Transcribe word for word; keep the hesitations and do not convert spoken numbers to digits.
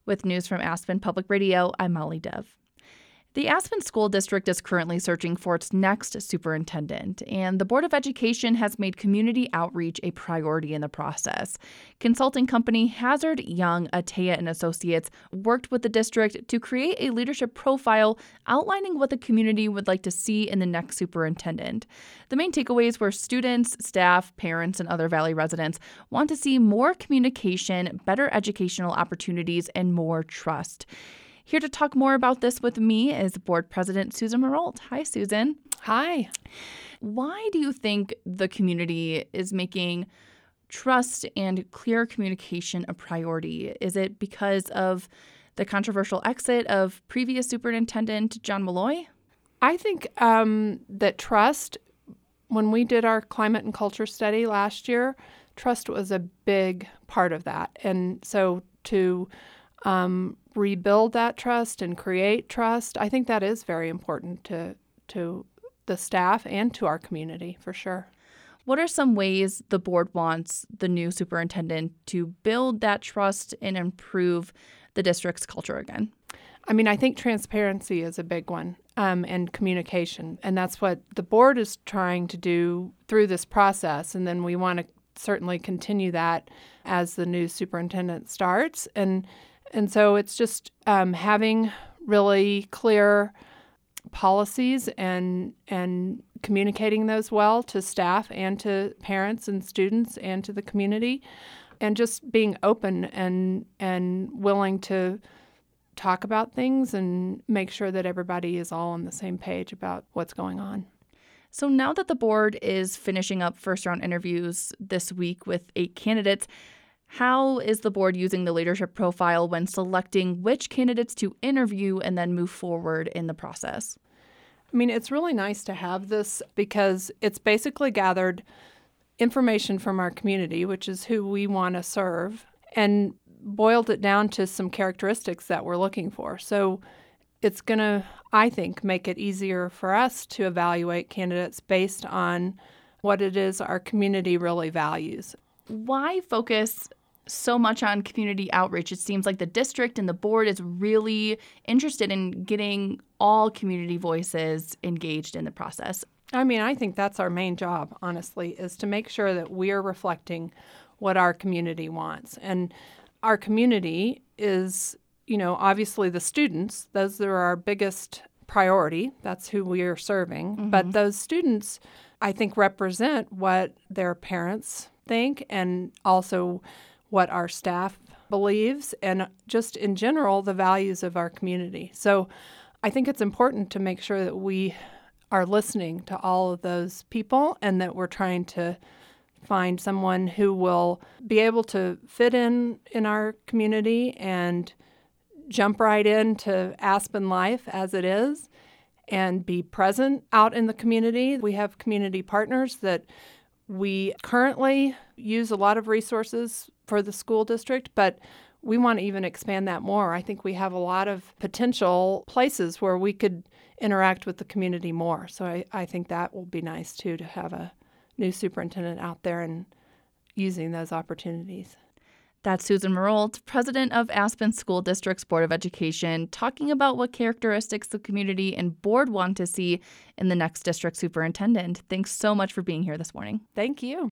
With news from Aspen Public Radio, I'm Molly Dev. The Aspen School District is currently searching for its next superintendent, and the Board of Education has made community outreach a priority in the process. Consulting company Hazard, Young, Atea and Associates worked with the district to create a leadership profile outlining what the community would like to see in the next superintendent. The main takeaways were students, staff, parents, and other Valley residents want to see more communication, better educational opportunities, and more trust. Here to talk more about this with me is Board President Susan Marolt. Hi, Susan. Hi. Why do you think the community is making trust and clear communication a priority? Is it because of the controversial exit of previous superintendent John Malloy? I think um, that trust, when we did our climate and culture study last year, trust was a big part of that. And so to um, rebuild that trust and create trust, I think that is very important to to the staff and to our community, for sure. What are some ways the board wants the new superintendent to build that trust and improve the district's culture again? I mean, I think transparency is a big one, um, and communication. And that's what the board is trying to do through this process. And then we want to certainly continue that as the new superintendent starts. And And so it's just um, having really clear policies and and communicating those well to staff and to parents and students and to the community, and just being open and and willing to talk about things and make sure that everybody is all on the same page about what's going on. So now that the board is finishing up first-round interviews this week with eight candidates, how is the board using the leadership profile when selecting which candidates to interview and then move forward in the process? I mean, it's really nice to have this because it's basically gathered information from our community, which is who we want to serve, and boiled it down to some characteristics that we're looking for. So it's going to, I think, make it easier for us to evaluate candidates based on what it is our community really values. Why focus so much on community outreach? It seems like the district and the board is really interested in getting all community voices engaged in the process. I mean, I think that's our main job, honestly, is to make sure that we're reflecting what our community wants. And our community is, you know, obviously the students. Those are our biggest priority. That's who we are serving. Mm-hmm. But those students, I think, represent what their parents think and also what our staff believes and just in general the values of our community. So I think it's important to make sure that we are listening to all of those people and that we're trying to find someone who will be able to fit in in our community and jump right into Aspen life as it is and be present out in the community. We have community partners that we currently use a lot of resources for the school district, but we want to even expand that more. I think we have a lot of potential places where we could interact with the community more. So I, I think that will be nice, too, to have a new superintendent out there and using those opportunities. That's Susan Marolt, president of Aspen School District's Board of Education, talking about what characteristics the community and board want to see in the next district superintendent. Thanks so much for being here this morning. Thank you.